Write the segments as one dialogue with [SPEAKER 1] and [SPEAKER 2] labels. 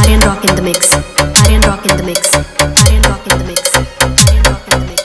[SPEAKER 1] Aryan Rock in the mix. Aryan Rock in the mix. Aryan Rock in the mix. Aryan Rock in the mix.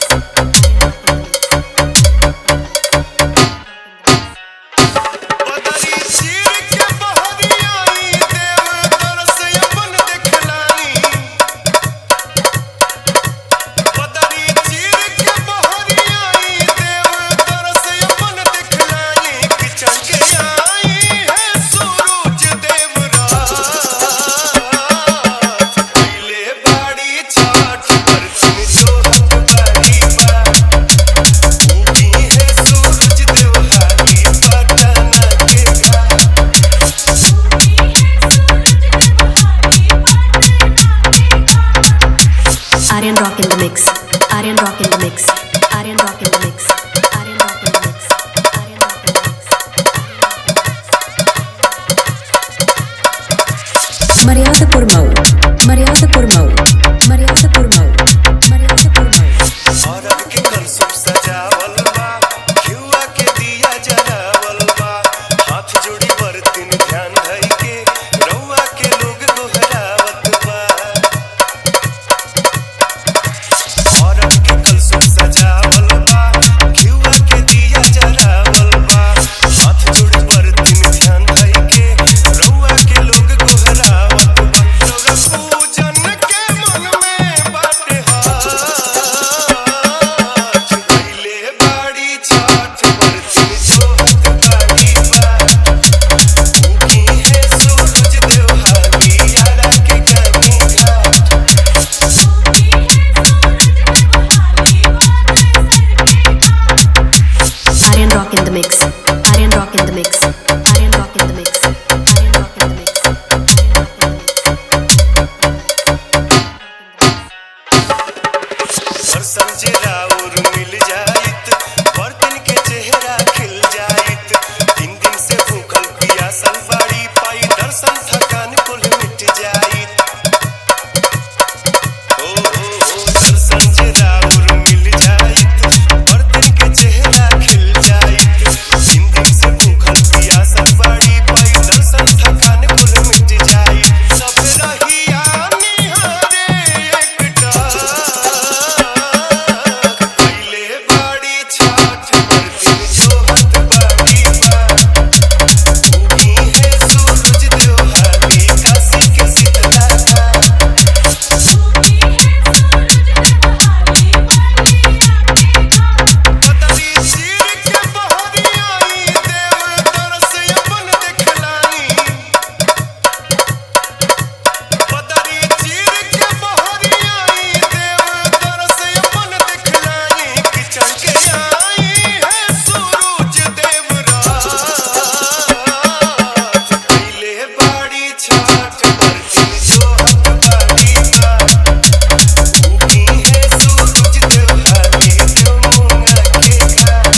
[SPEAKER 1] Aryan Rock in the mix. Aryan Rock in the mix. Aryan Rock in the mix. Aryan Rock in the mix. Aryan Rock in the mix. Maryadapur Mau. Maryadapur Mau. Maryadapur Mau. Maryadapur Mau.
[SPEAKER 2] और अब के कर सब सजावल बा, घिउवा के दिया जलावल बा, हाथ जोड़ी बरतिन ध्यान धइ के रउआ के लोग गोहरावत बा। और अब के कर सब सजावल बा, घिउवा के दिया जलावल बा, हाथ जोड़ी बरतिन ध्यान धइ के रउआ के लोग गोहरावत बा। रउआ पूजन के मन में बाटे हाथ पहिले बाड़ी छठ बरतिन जोहत बाड़ी बा। उगी है सूरज देवहाली यारा के गानी घाट।
[SPEAKER 1] Aryan Rock in the mix. Aryan Rock in the mix. Aryan Rock in the mix. Aryan Rock in the mix.
[SPEAKER 2] दर्शन जे राउर मिल जाइत, बर्तन के चेहरा खिल जाइत। 3 दिन से भूखल पियासल बाड़ी, पाई दर्शन थकान कुल मिट जाइत। ओ दर्शन जे राउर मिल जाइत, बर्तन के चेहरा खिल जाइत। 3 दिन से भूखल पियासल बाड़ी, पाई दर्शन थकान कुल मिट जाइत। सब रहिया निहारे एकटाक, पहिले बाड़ी छठ बरतिन जोहत बाड़ी बा। उगी है सूरज देवहाली काशी के शीतला घाट। पतली चीर के बहरी आई, देव तरस अपन देखलाई। पतली चीर के बहरी आई, देव तरस अपन देखलाई। किचन के आई है सूरज देवरात, पहिले बाड़ी छठ बरतिन जोहत बाड़ी बा। उगी है सूरज देवहाली देवमुंगा के घाट।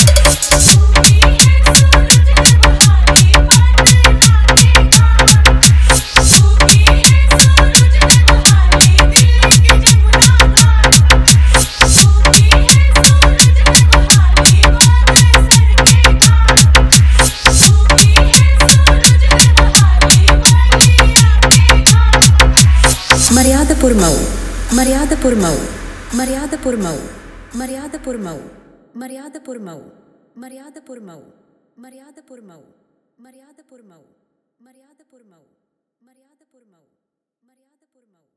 [SPEAKER 1] Maryadapur Mau. Maryadapur Mau. Maryadapur Mau. Maryadapur Mau. Maryadapur Mau. Maryadapur Mau. Maryadapur Mau. Maryadapur Mau. Maryadapur Mau. Maryadapur Mau. Maryadapur Mau.